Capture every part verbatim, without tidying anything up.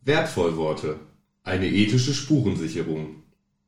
Wertvollworte. Eine ethische Spurensicherung.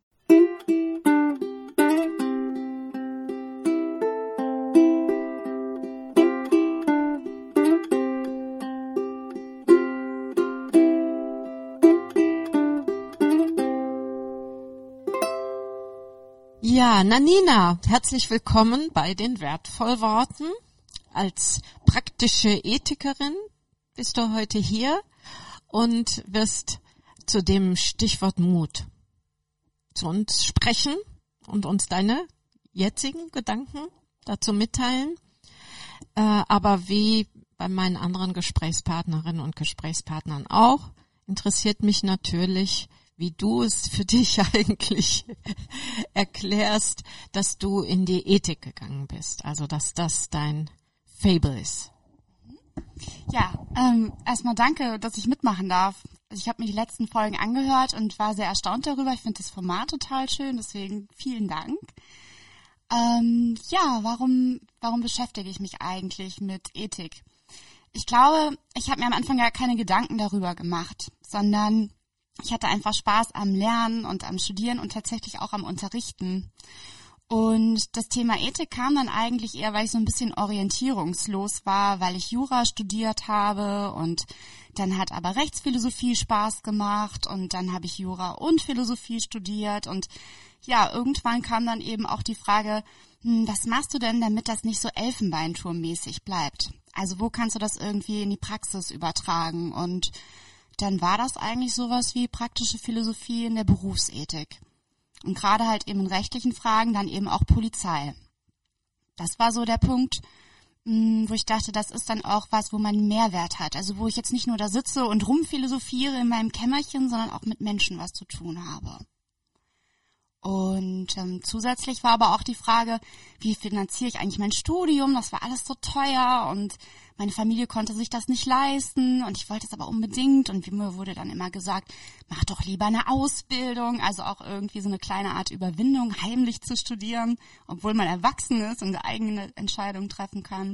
Ja, Nanina, herzlich willkommen bei den Wertvollworten. Als praktische Ethikerin bist du heute hier und wirst zu dem Stichwort Mut zu uns sprechen und uns deine jetzigen Gedanken dazu mitteilen. Äh, aber wie bei meinen anderen Gesprächspartnerinnen und Gesprächspartnern auch, interessiert mich natürlich, wie du es für dich eigentlich erklärst, dass du in die Ethik gegangen bist, also dass das dein Fable ist. Ja, ähm, erstmal danke, dass ich mitmachen darf. Ich habe mir die letzten Folgen angehört und war sehr erstaunt darüber. Ich finde das Format total schön, deswegen vielen Dank. Ähm, ja, warum, warum beschäftige ich mich eigentlich mit Ethik? Ich glaube, ich habe mir am Anfang gar keine Gedanken darüber gemacht, sondern ich hatte einfach Spaß am Lernen und am Studieren und tatsächlich auch am Unterrichten. Und das Thema Ethik kam dann eigentlich eher, weil ich so ein bisschen orientierungslos war, weil ich Jura studiert habe und dann hat aber Rechtsphilosophie Spaß gemacht und dann habe ich Jura und Philosophie studiert und ja, irgendwann kam dann eben auch die Frage, hm, was machst du denn, damit das nicht so Elfenbeinturmmäßig bleibt? Also wo kannst du das irgendwie in die Praxis übertragen? Und dann war das eigentlich sowas wie praktische Philosophie in der Berufsethik. Und gerade halt eben in rechtlichen Fragen dann eben auch Polizei. Das war so der Punkt, wo ich dachte, das ist dann auch was, wo man Mehrwert hat. Also wo ich jetzt nicht nur da sitze und rumphilosophiere in meinem Kämmerchen, sondern auch mit Menschen was zu tun habe. Und ähm, zusätzlich war aber auch die Frage, wie finanziere ich eigentlich mein Studium? Das war alles so teuer und meine Familie konnte sich das nicht leisten und ich wollte es aber unbedingt und mir wurde dann immer gesagt, mach doch lieber eine Ausbildung, also auch irgendwie so eine kleine Art Überwindung, heimlich zu studieren, obwohl man erwachsen ist und eine eigene Entscheidung treffen kann.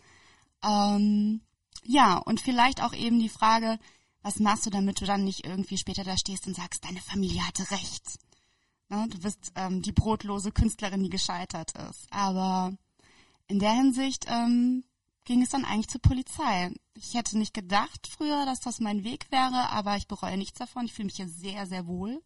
Ähm, ja, und vielleicht auch eben die Frage, was machst du, damit du dann nicht irgendwie später da stehst und sagst, deine Familie hatte recht. Ne, du bist ähm, die brotlose Künstlerin, die gescheitert ist. Aber in der Hinsicht ähm, ging es dann eigentlich zur Polizei. Ich hätte nicht gedacht früher, dass das mein Weg wäre, aber ich bereue nichts davon. Ich fühle mich hier sehr, sehr wohl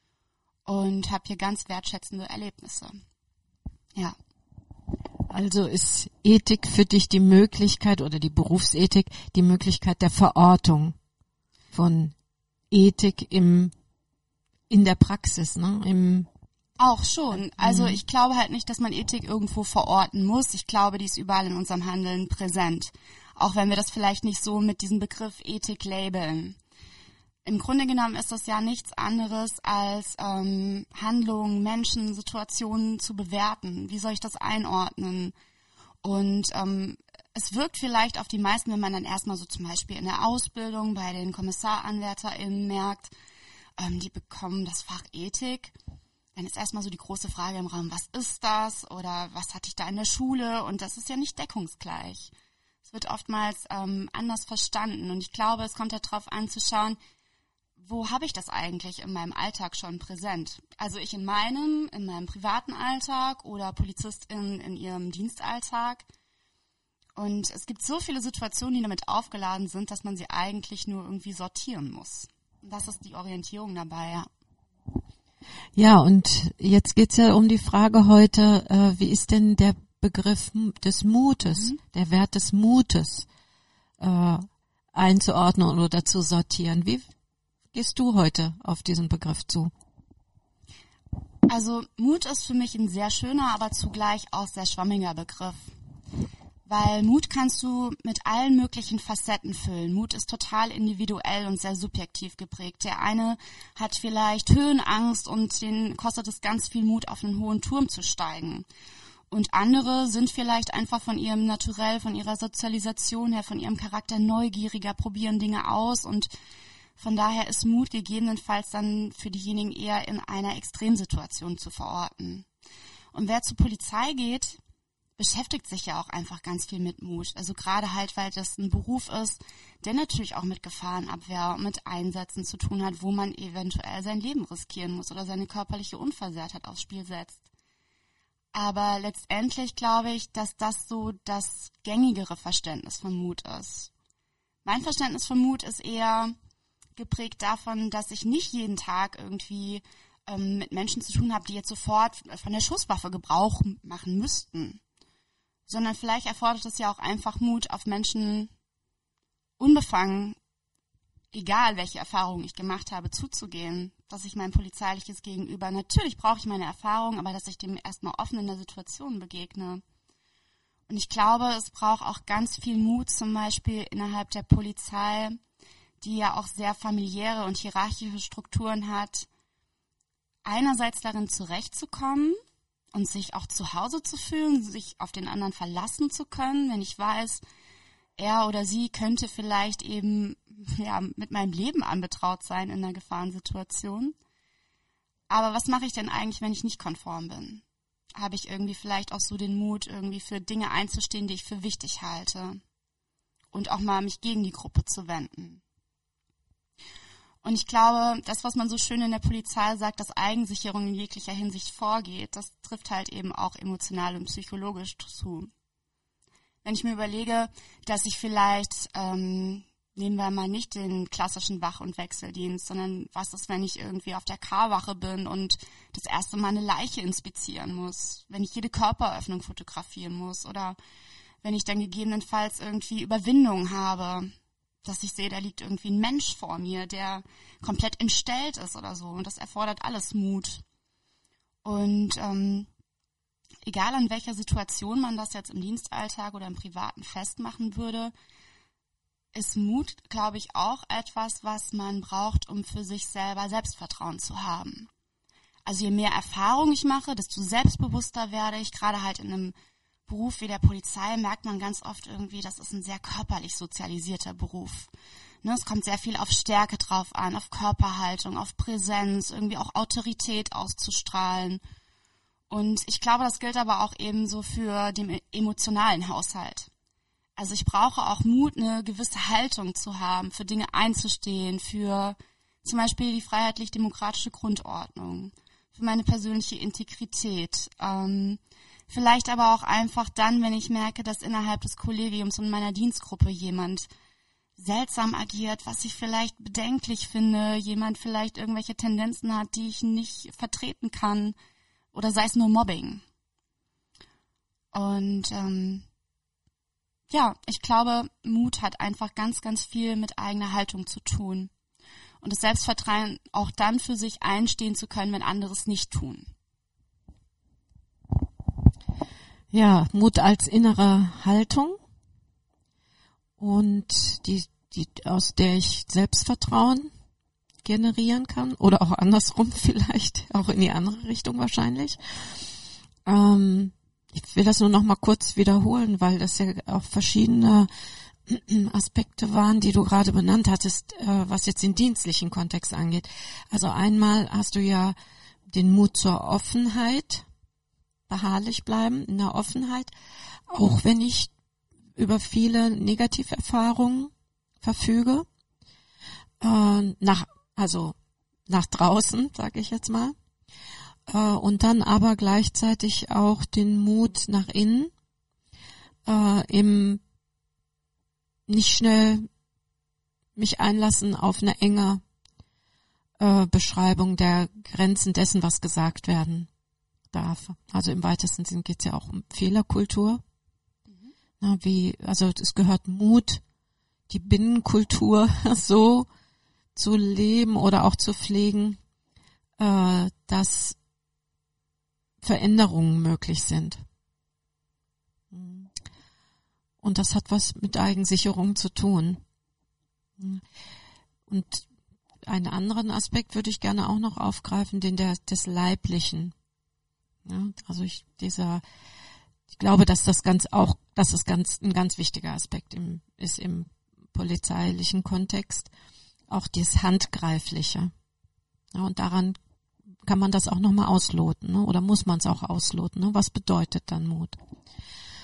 und habe hier ganz wertschätzende Erlebnisse. Ja. Also ist Ethik für dich die Möglichkeit oder die Berufsethik die Möglichkeit der Verortung von Ethik im in der Praxis, ne? Im Auch schon. Also ich glaube halt nicht, dass man Ethik irgendwo verorten muss. Ich glaube, die ist überall in unserem Handeln präsent. Auch wenn wir das vielleicht nicht so mit diesem Begriff Ethik labeln. Im Grunde genommen ist das ja nichts anderes als ähm, Handlungen, Menschen, Situationen zu bewerten. Wie soll ich das einordnen? Und ähm, es wirkt vielleicht auf die meisten, wenn man dann erstmal so zum Beispiel in der Ausbildung bei den KommissaranwärterInnen merkt, die bekommen das Fach Ethik, dann ist erstmal so die große Frage im Raum, was ist das oder was hatte ich da in der Schule und das ist ja nicht deckungsgleich. Es wird oftmals ähm, anders verstanden und ich glaube, es kommt darauf an zu schauen, wo habe ich das eigentlich in meinem Alltag schon präsent? Also ich in meinem, in meinem privaten Alltag oder PolizistInnen in ihrem Dienstalltag. Und es gibt so viele Situationen, die damit aufgeladen sind, dass man sie eigentlich nur irgendwie sortieren muss. Das ist die Orientierung dabei, ja. Ja, und jetzt geht's ja um die Frage heute, äh, wie ist denn der Begriff des Mutes, mhm. der Wert des Mutes äh, einzuordnen oder zu sortieren? Wie gehst du heute auf diesen Begriff zu? Also Mut ist für mich ein sehr schöner, aber zugleich auch sehr schwammiger Begriff. Weil Mut kannst du mit allen möglichen Facetten füllen. Mut ist total individuell und sehr subjektiv geprägt. Der eine hat vielleicht Höhenangst und den kostet es ganz viel Mut, auf einen hohen Turm zu steigen. Und andere sind vielleicht einfach von ihrem Naturell, von ihrer Sozialisation her, von ihrem Charakter neugieriger, probieren Dinge aus. Und von daher ist Mut gegebenenfalls dann für diejenigen eher in einer Extremsituation zu verorten. Und wer zur Polizei geht, beschäftigt sich ja auch einfach ganz viel mit Mut. Also gerade halt, weil das ein Beruf ist, der natürlich auch mit Gefahrenabwehr und mit Einsätzen zu tun hat, wo man eventuell sein Leben riskieren muss oder seine körperliche Unversehrtheit aufs Spiel setzt. Aber letztendlich glaube ich, dass das so das gängigere Verständnis von Mut ist. Mein Verständnis von Mut ist eher geprägt davon, dass ich nicht jeden Tag irgendwie ähm, mit Menschen zu tun habe, die jetzt sofort von der Schusswaffe Gebrauch machen müssten. Sondern vielleicht erfordert es ja auch einfach Mut, auf Menschen unbefangen, egal welche Erfahrungen ich gemacht habe, zuzugehen. Dass ich mein polizeiliches Gegenüber, natürlich brauche ich meine Erfahrung, aber dass ich dem erstmal offen in der Situation begegne. Und ich glaube, es braucht auch ganz viel Mut, zum Beispiel innerhalb der Polizei, die ja auch sehr familiäre und hierarchische Strukturen hat, einerseits darin zurechtzukommen und sich auch zu Hause zu fühlen, sich auf den anderen verlassen zu können, wenn ich weiß, er oder sie könnte vielleicht eben ja mit meinem Leben anbetraut sein in einer Gefahrensituation. Aber was mache ich denn eigentlich, wenn ich nicht konform bin? Habe ich irgendwie vielleicht auch so den Mut, irgendwie für Dinge einzustehen, die ich für wichtig halte und auch mal mich gegen die Gruppe zu wenden? Und ich glaube, das, was man so schön in der Polizei sagt, dass Eigensicherung in jeglicher Hinsicht vorgeht, das trifft halt eben auch emotional und psychologisch zu. Wenn ich mir überlege, dass ich vielleicht, ähm, nehmen wir mal nicht den klassischen Wach- und Wechseldienst, sondern was ist, wenn ich irgendwie auf der K-Wache bin und das erste Mal eine Leiche inspizieren muss, wenn ich jede Körperöffnung fotografieren muss oder wenn ich dann gegebenenfalls irgendwie Überwindung habe, dass ich sehe, da liegt irgendwie ein Mensch vor mir, der komplett entstellt ist oder so. Und das erfordert alles Mut. Und ähm, egal an welcher Situation man das jetzt im Dienstalltag oder im Privaten festmachen würde, ist Mut, glaube ich, auch etwas, was man braucht, um für sich selber Selbstvertrauen zu haben. Also je mehr Erfahrung ich mache, desto selbstbewusster werde ich. Gerade halt in einem Beruf wie der Polizei merkt man ganz oft irgendwie, das ist ein sehr körperlich sozialisierter Beruf. Ne, es kommt sehr viel auf Stärke drauf an, auf Körperhaltung, auf Präsenz, irgendwie auch Autorität auszustrahlen. Und ich glaube, das gilt aber auch ebenso für den emotionalen Haushalt. Also ich brauche auch Mut, eine gewisse Haltung zu haben, für Dinge einzustehen, für zum Beispiel die freiheitlich-demokratische Grundordnung, für meine persönliche Integrität. Ähm, vielleicht aber auch einfach dann, wenn ich merke, dass innerhalb des Kollegiums und meiner Dienstgruppe jemand seltsam agiert, was ich vielleicht bedenklich finde, jemand vielleicht irgendwelche Tendenzen hat, die ich nicht vertreten kann, oder sei es nur Mobbing. Und ähm, ja, ich glaube, Mut hat einfach ganz, ganz viel mit eigener Haltung zu tun. Und das Selbstvertrauen auch dann für sich einstehen zu können, wenn andere es nicht tun. Ja, Mut als innere Haltung und die, die, aus der ich Selbstvertrauen generieren kann oder auch andersrum vielleicht, auch in die andere Richtung wahrscheinlich. Ähm, ich will das nur noch mal kurz wiederholen, weil das ja auch verschiedene Aspekte waren, die du gerade benannt hattest, äh, was jetzt den dienstlichen Kontext angeht. Also einmal hast du ja den Mut zur Offenheit, beharrlich bleiben in der Offenheit, auch wenn ich über viele Negativerfahrungen verfüge, äh, nach also nach draußen, sage ich jetzt mal, äh, und dann aber gleichzeitig auch den Mut nach innen, äh, im nicht schnell mich einlassen auf eine enge äh, Beschreibung der Grenzen dessen, was gesagt werden darf. Also im weitesten Sinn geht es ja auch um Fehlerkultur. Mhm. Na, wie, also es gehört Mut, die Binnenkultur so zu leben oder auch zu pflegen, äh, dass Veränderungen möglich sind. Und das hat was mit Eigensicherung zu tun. Und einen anderen Aspekt würde ich gerne auch noch aufgreifen, den der des Leiblichen. Ja, also ich dieser, ich glaube, dass das ganz auch, dass das ganz ein ganz wichtiger Aspekt im, ist im polizeilichen Kontext, auch das Handgreifliche. Ja, und daran kann man das auch nochmal ausloten, ne? Oder muss man es auch ausloten? Ne? Was bedeutet dann Mut?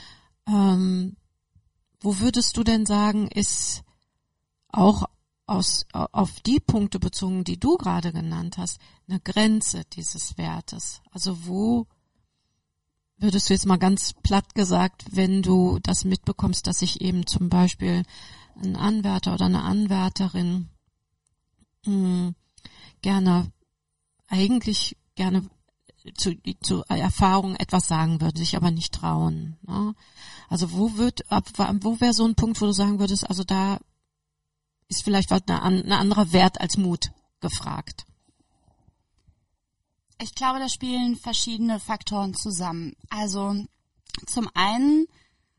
ähm, wo würdest du denn sagen, ist auch aus, auf die Punkte bezogen, die du gerade genannt hast, eine Grenze dieses Wertes? Also wo würdest du jetzt mal ganz platt gesagt, wenn du das mitbekommst, dass sich eben zum Beispiel ein Anwärter oder eine Anwärterin mh, gerne, eigentlich gerne zu, zu Erfahrung etwas sagen würde, sich aber nicht trauen. Ne? Also wo wird, ab, wo wäre so ein Punkt, wo du sagen würdest, also da ist vielleicht was eine, ein anderer Wert als Mut gefragt? Ich glaube, da spielen verschiedene Faktoren zusammen. Also zum einen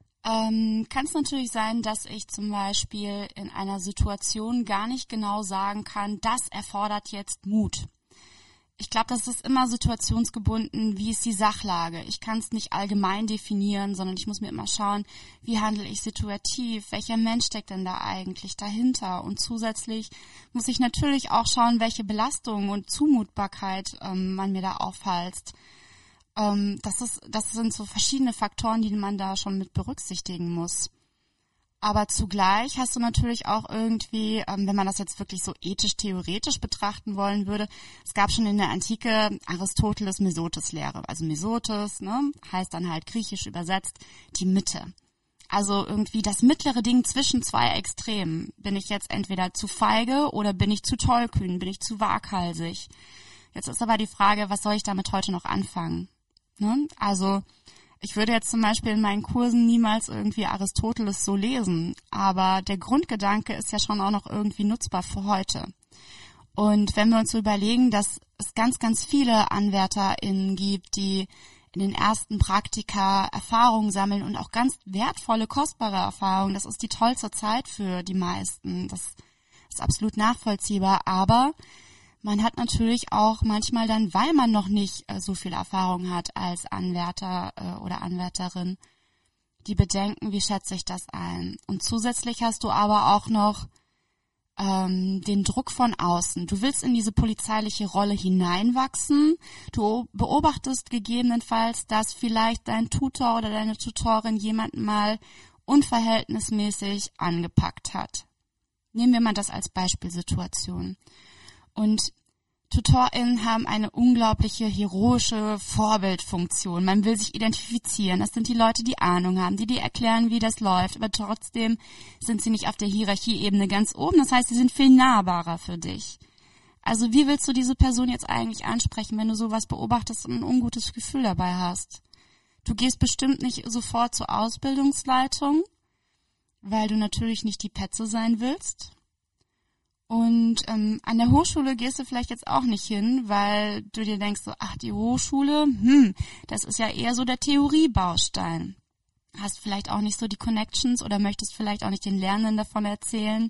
ähm, kann es natürlich sein, dass ich zum Beispiel in einer Situation gar nicht genau sagen kann, das erfordert jetzt Mut. Ich glaube, das ist immer situationsgebunden, wie ist die Sachlage. Ich kann es nicht allgemein definieren, sondern ich muss mir immer schauen, wie handle ich situativ, welcher Mensch steckt denn da eigentlich dahinter. Und zusätzlich muss ich natürlich auch schauen, welche Belastung und Zumutbarkeit ähm, man mir da aufhalst. Ähm, das ist, das sind so verschiedene Faktoren, die man da schon mit berücksichtigen muss. Aber zugleich hast du natürlich auch irgendwie, ähm, wenn man das jetzt wirklich so ethisch-theoretisch betrachten wollen würde, es gab schon in der Antike Aristoteles Mesotes-Lehre. Also Mesotes, ne, heißt dann halt griechisch übersetzt die Mitte. Also irgendwie das mittlere Ding zwischen zwei Extremen. Bin ich jetzt entweder zu feige oder bin ich zu tollkühn, bin ich zu waghalsig? Jetzt ist aber die Frage, was soll ich damit heute noch anfangen? Ne? Also ich würde jetzt zum Beispiel in meinen Kursen niemals irgendwie Aristoteles so lesen, aber der Grundgedanke ist ja schon auch noch irgendwie nutzbar für heute. Und wenn wir uns so überlegen, dass es ganz, ganz viele AnwärterInnen gibt, die in den ersten Praktika Erfahrungen sammeln und auch ganz wertvolle, kostbare Erfahrungen, das ist die tollste Zeit für die meisten. Das ist absolut nachvollziehbar, aber man hat natürlich auch manchmal dann, weil man noch nicht äh, so viel Erfahrung hat als Anwärter äh, oder Anwärterin, die Bedenken, wie schätze ich das ein? Und zusätzlich hast du aber auch noch ähm, den Druck von außen. Du willst in diese polizeiliche Rolle hineinwachsen. Du beobachtest gegebenenfalls, dass vielleicht dein Tutor oder deine Tutorin jemanden mal unverhältnismäßig angepackt hat. Nehmen wir mal das als Beispielsituation. Und TutorInnen haben eine unglaubliche heroische Vorbildfunktion. Man will sich identifizieren. Das sind die Leute, die Ahnung haben, die dir erklären, wie das läuft. Aber trotzdem sind sie nicht auf der Hierarchieebene ganz oben. Das heißt, sie sind viel nahbarer für dich. Also wie willst du diese Person jetzt eigentlich ansprechen, wenn du sowas beobachtest und ein ungutes Gefühl dabei hast? Du gehst bestimmt nicht sofort zur Ausbildungsleitung, weil du natürlich nicht die Petze sein willst. Und ähm, an der Hochschule gehst du vielleicht jetzt auch nicht hin, weil du dir denkst so, ach, die Hochschule, hm, das ist ja eher so der Theoriebaustein. Hast vielleicht auch nicht so die Connections oder möchtest vielleicht auch nicht den Lernenden davon erzählen,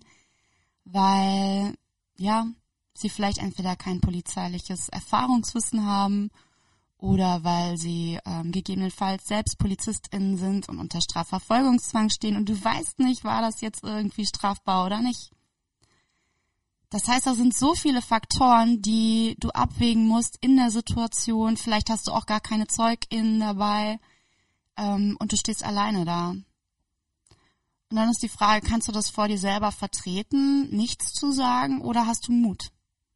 weil, ja, sie vielleicht entweder kein polizeiliches Erfahrungswissen haben oder weil sie ähm, gegebenenfalls selbst PolizistInnen sind und unter Strafverfolgungszwang stehen und du weißt nicht, war das jetzt irgendwie strafbar oder nicht. Das heißt, da sind so viele Faktoren, die du abwägen musst in der Situation. Vielleicht hast du auch gar keine ZeugInnen dabei ähm, und du stehst alleine da. Und dann ist die Frage, kannst du das vor dir selber vertreten, nichts zu sagen, oder hast du Mut?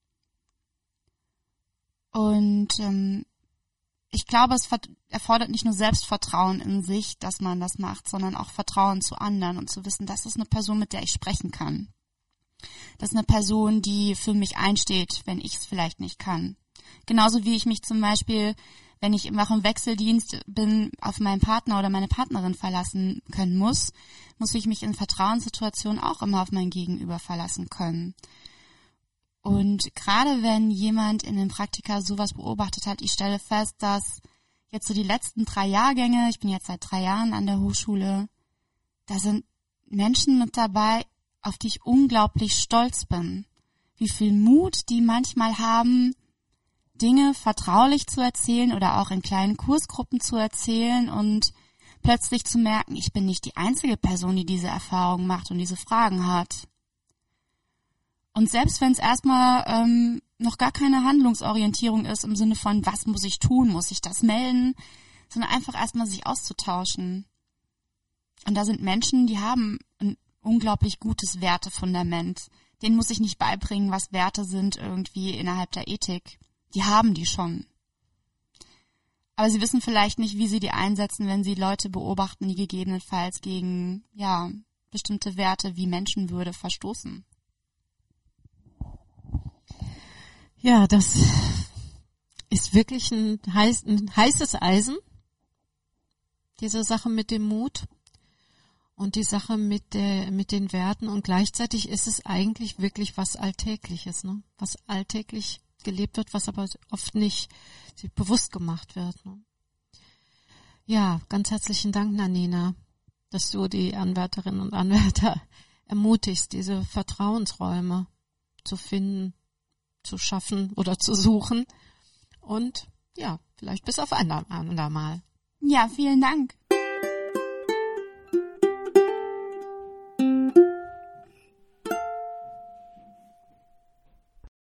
Und ähm, ich glaube, es erfordert nicht nur Selbstvertrauen in sich, dass man das macht, sondern auch Vertrauen zu anderen und zu wissen, das ist eine Person, mit der ich sprechen kann. Das ist eine Person, die für mich einsteht, wenn ich es vielleicht nicht kann. Genauso wie ich mich zum Beispiel, wenn ich immer im Wechseldienst bin, auf meinen Partner oder meine Partnerin verlassen können muss, muss ich mich in Vertrauenssituationen auch immer auf mein Gegenüber verlassen können. Und gerade wenn jemand in den Praktika sowas beobachtet hat, ich stelle fest, dass jetzt so die letzten drei Jahrgänge, ich bin jetzt seit drei Jahren an der Hochschule, da sind Menschen mit dabei, auf die ich unglaublich stolz bin. Wie viel Mut die manchmal haben, Dinge vertraulich zu erzählen oder auch in kleinen Kursgruppen zu erzählen und plötzlich zu merken, ich bin nicht die einzige Person, die diese Erfahrung macht und diese Fragen hat. Und selbst wenn es erstmal ähm, noch gar keine Handlungsorientierung ist im Sinne von, was muss ich tun, muss ich das melden, sondern einfach erstmal sich auszutauschen. Und da sind Menschen, die haben ein unglaublich gutes Wertefundament. Denen muss ich nicht beibringen, was Werte sind irgendwie innerhalb der Ethik. Die haben die schon. Aber sie wissen vielleicht nicht, wie sie die einsetzen, wenn sie Leute beobachten, die gegebenenfalls gegen, ja, bestimmte Werte wie Menschenwürde verstoßen. Ja, das ist wirklich ein, heiß, ein heißes Eisen, diese Sache mit dem Mut und die Sache mit der, mit den Werten, und gleichzeitig ist es eigentlich wirklich was Alltägliches, ne? Was alltäglich gelebt wird, was aber oft nicht bewusst gemacht wird, ne? Ja, ganz herzlichen Dank, Nanina, dass du die Anwärterinnen und Anwärter ermutigst, diese Vertrauensräume zu finden, zu schaffen oder zu suchen. Und ja, vielleicht bis auf ein andermal. Ja, vielen Dank.